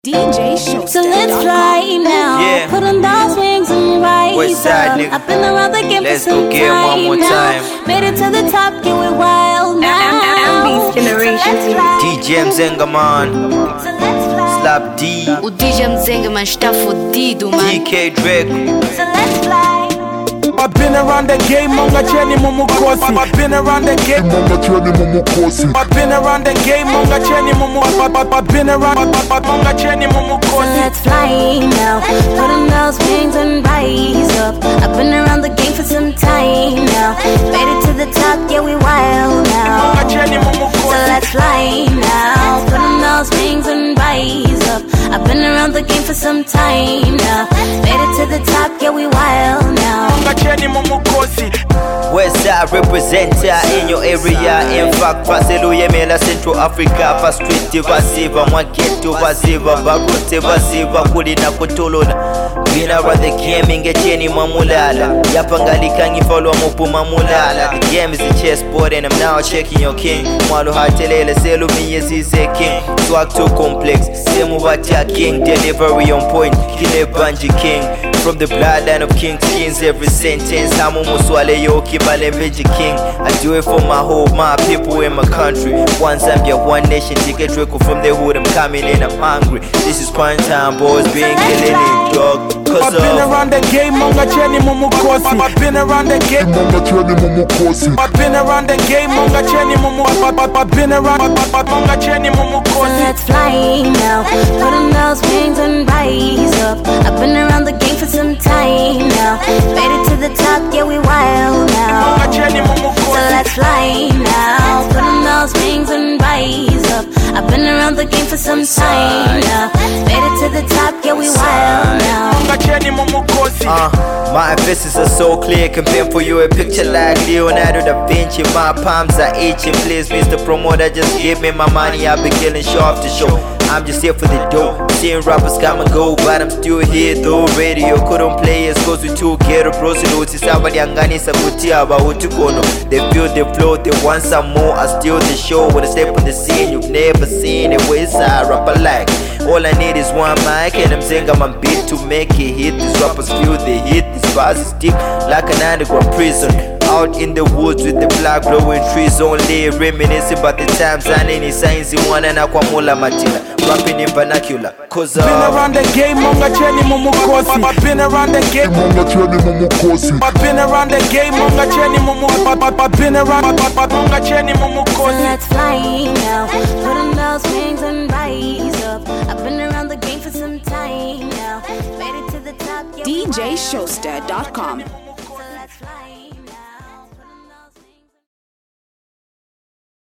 DJ Show. So let's fly now. Yeah. Put on those wings and rise West side, up. nigga. I've been around the game Let's for some go get time one more now. time. Made it to the top, yeah, we're wild now. Ambi's generation. So let's fly. DJ Mzengaman, So let's fly. Slap D, O DJ Mzengaman está fudido, man. DK Drake. So let's fly. I've been around the game, Monga Cheni Mumukosi. I've been around the game, Monga Cheni Mumukosi. I've been around the game, Monga Cheni Mumukosi. I've been around Monga Cheni So Mumukosi. let's fly now. Put on those wings and rise up. I've been around the game for some time now. Made it to the top, yeah, we wild now. Monga Cheni So Mumukosi. let's fly now. Put on those wings and rise up. I've been around the game for some time now. Made it to the top, yeah, we wild now. Monga Cheni Mumukosi. Westside representer in your area. In fact, Faseluyemela Central Africa. Pa street vasiva, mwageto vasiva, barote vasiva, kulina kutolona. Been around the game, ingecheni mamulala. Yapangalika ngifalwa mupu mamulala. The game is a chessboard and I'm now checking your king. Mwalu hatelele selu miyesize king. Swag too complex, semu vatia king. Delivery on point, kile banji king. From the bloodline of kings, kings every sentence. Hamu muswale yo kibale mbeji king. I do it for my home, my people in my country. One Zambia, one nation. Take a trick from the hood, I'm coming in, I'm hungry. This is prime time, boys being killing it, dog. I've been around the game, Monga Cheni Mumukosi. I've been around the game, Monga Cheni Mumukosi. I've been around the game, Monga Cheni Mumukosi. I've been around Monga Cheni So Mumukosi. let's fly now. Put on those wings and rise up. I've been around the game for some time now. Made it to the top, yeah, we wild now. Monga Cheni So Mumukosi. let's fly now. Put on those wings and rise up. I've been around the game for some time now. Made it to the top, yeah, we wild now. Monga Cheni Mumukosi. My emphasis are so clear. Can paint for you a picture like Leonardo da Vinci. My palms are itching. Please, Mr. Promoter, just give me my money. I've been killing show after show. I'm just here for the dough. Seeing rappers come and go, but I'm still here though. Radio couldn't play us cause we too ghetto bros. Somebody anganisa kutia about utukono. They feel the flow, they want some more. I steal the show when I step on the scene. You've never seen it. West side rapper like. All I need is one mic and I'm saying I'm beat to make it hit. These rappers feel the hit. These bars is deep like an underground prison. Out in the woods with the black growing trees, only reminiscing about the times I need science in one and aquamula matila. Rapping in vernacular, cause Been around the game, Monga Cheni Mumukosi. I've been around the game, Monga Cheni Mumukosi. I've been around the game, Monga Cheni Mumukosi. I've been around Monga Cheni So Mumukosi. let's fly now. Put on those wings and rise up. I've been around the game for some time now. Made it to the top, yeah, we wild now. DJShowster.com.